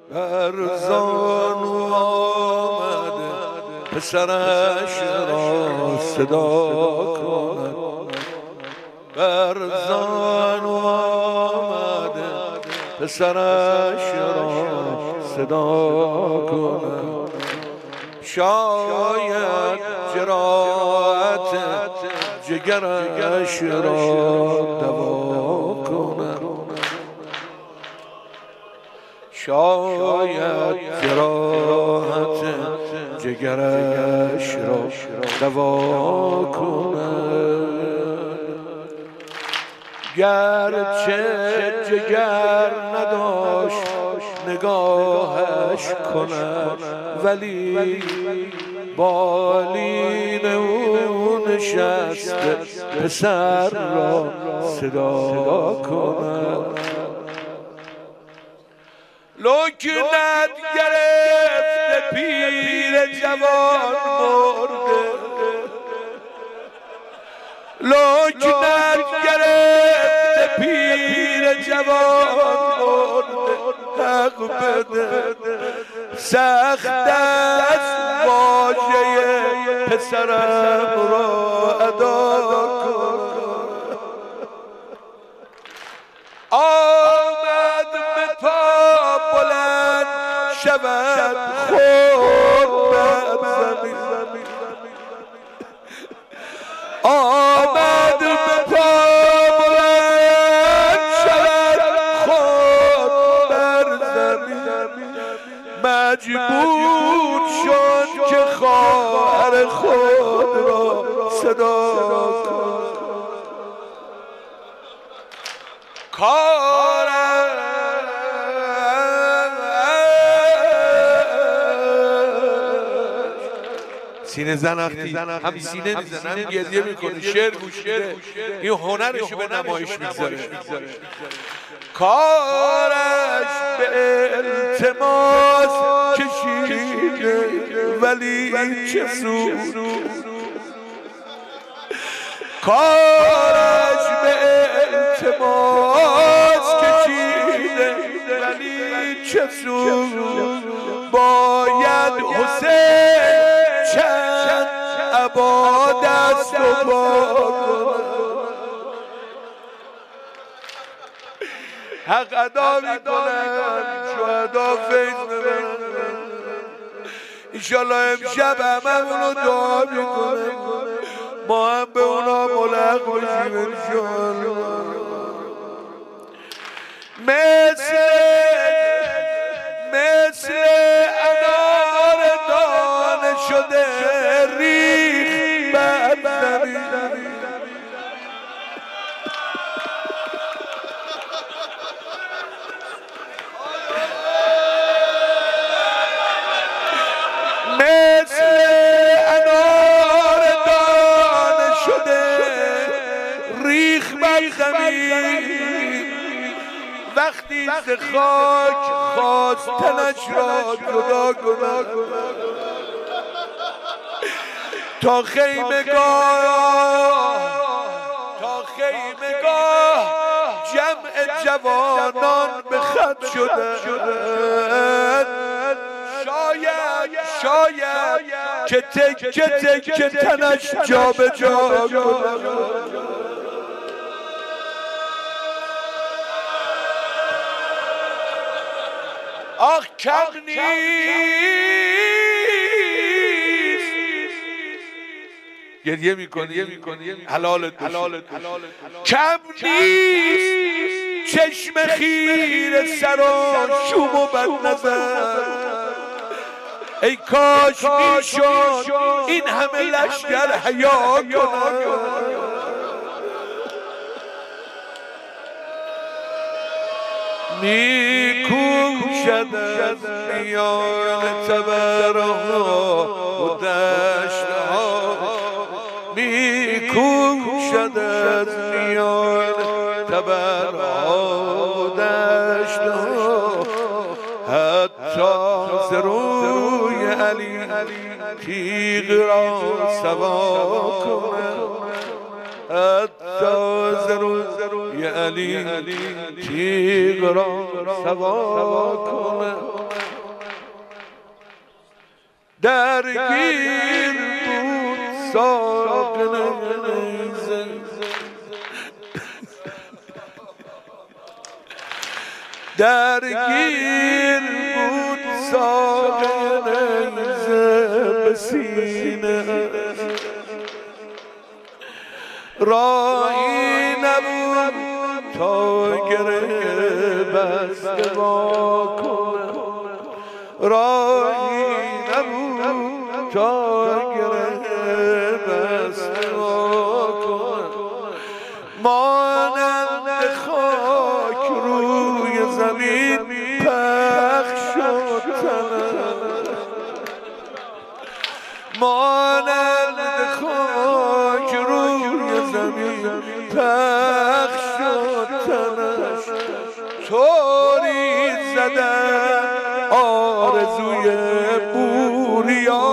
برزانو آمده پسرش را صدا کند. برزانو آمده پسرش را صدا کند. شاید جراحت جگرش را دوا کند. شاید جراحت جگرش را دوا کند. گرچه جگر نداشت نگاهش کند، ولی بالین او نشسته پسر را صدا کند. لکنت گرفته پیر جوان مرده، لکنت گرفته پیر جوان مرده. حق بده سخت است واژه پسرم را ادا کن. آمد به پا بلند شود خود بر زمین. آمد به پا بلند شود خود بر زمین. مجبور شد که خواهر خود را صدا کند. سینه زنختی هم سینه میزنه هم گریه میکنه، شعر گوش میده، این هنرشو به نمایش میگذاره. کارش به التماس کشیده ولی چه سود. کارش به التماس کشیده ولی چه سود. باید حسین چند عبا دست و پا کند. حق ادا میکنن شهدا فیض ببرن. انشالله امشب هممونو دعا میکنن ما هم به اونا ملحق بشیم انشالله. مثل انار دانه شده ریخ بر زمین. مثل انار دانه شده ریخ بر زمین. وقتی ز خاک خواست تنش را جدا کند، تا خیمگاه جمع جوانان به خط شده. شاید که تکه تنش جا به جا کند. آخ کم نیست گریه میکنی حلالت کم نیست چشم خیر سران شوم و بد نظر. ای کاش میشد این همه لشکر حیا کنند. میکوشد از میان تبرها و دشتها. میکوشد از میان تبرها و دشتها. حتی ز روی علی تیغ را سوا کند. حتی ز روی علی تیغ را سوا کند. درگیر بود ساقن درگیر بود ساقن به سینه راهی نبود تا گره بسته وا کنم راهی نبود تا گره بسته وا کنم مانند خاک روی زمین پخش شد تنم مانند خاک روی زمین پخش شد تنم طوری زدن آرزوی بوریا